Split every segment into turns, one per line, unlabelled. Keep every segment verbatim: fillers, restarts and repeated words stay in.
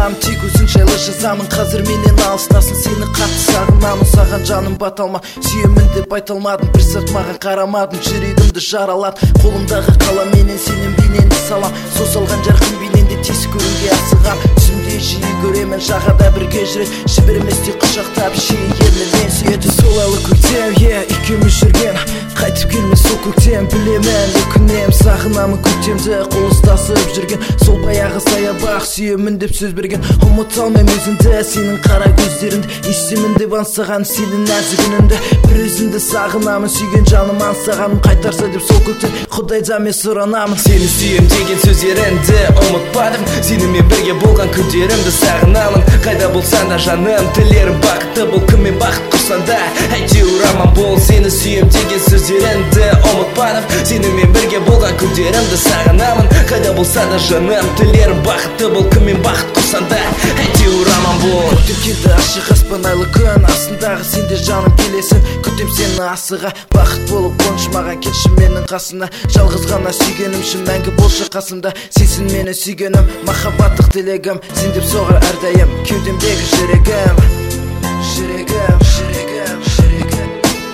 сағынамын, тек өзің жайлы жазамын. Қазір менен алыстасың, сені қатты сағынамын. Саған жаным бата алма, сүйемін деп айта алмадым. Бір сәт маған қарамадың, жүрегімді жараладың. Қолымдағы қаламменен сенің бейнеңді салам. Сол салған жарқын бейнеңде тез көруге асығам. Түсімде жиі көремін, жағада бірге жүреді. Жіберместей құшақтап, жиі ернінен сүйеді. Сол әлі көктем, е, екеуміз жүрген, қайтып келмес сол көктем. Білемін, өкінем, сағынамын көктемді, қол ұстасып жүрген. Сол баяғы саябақ, сүйемін деп сөз берген. Ұмыта алмайм өзіңді, сенің қара көздеріңді. Естимін деп аңсаған сенің нәзік үніңді. Бір өзіңді сағынамын, сүйген жаным аңсағаным. Қайтарса деп сол көктем, Құдайдан мен сұранамын.
Сені сүйем деген сөздеріңді ұмытпадым. Сенімен бірге болған күндерімді сағынамын. Қайда болсаң да жаным, тілерім бақытты бол. Кіммен бақыт құрсан да, әйтеуір аман бол. Сені сүйем деген сөздеріңді ұмытпадым. Сенімен бірге болған күндерімді сағынамын. Қайда болса да жаным, тілерім бақытты бол. Кіммен бақыт құрсан да, әйтеуір аман бол.
Көктем келді, ашық аспан айлы күн астындағы, сенде жаным келесің. Күтем сені асыға, бақыт болып қоныш маған, келші менің қасына. Жалғыз ғана сүйгенім үшін мәңгі болшы қасымда. Сенсің мені сүйгенім, махаббаттық тілегім. Сен деп соғар әрдайым кеудемдегі жүрегім. Жүрегім, жүрегім, жүрегім.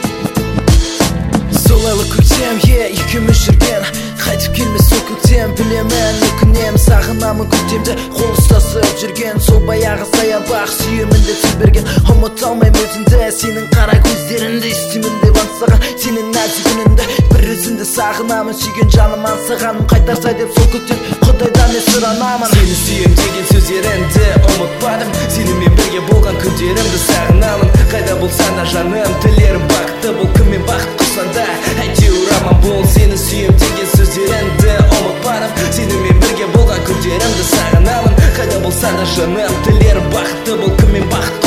Сол айлы көктем, е, екеуміз жүрген, қайтып келмес сол көктем. Білемін, өкінем, сағынамын көктемді, қол ұстасып жүрген. Сол баяғы саябақ, сүйемін деп сөз берген. Ұмыта алмайм өзіңді, сенің қара көздеріңді. Естимін деп аңсаған сенің нәзік үніңді. Бір өзіңді сағынамын, сүйген жаным аңсағаным. Қайтарса деп сол көктем, Құдайдан мен сұранамын.
Сені сүйем деген сөздеріңді ұмытпадым. Сенімен бірге болған күндерімді сағынамын. Қайда болсаң да жаным, тілерім бақытты бол. Кіммен бақыт құрсан да, әйтеуір аман бол. Сені сүйем деген сөздеріңді ұмытпадым. Сенімен бірге болған күндерімді сағынамын. Қайда болсаң да жаным, тілерім бақытты бол. Кіммен бақыт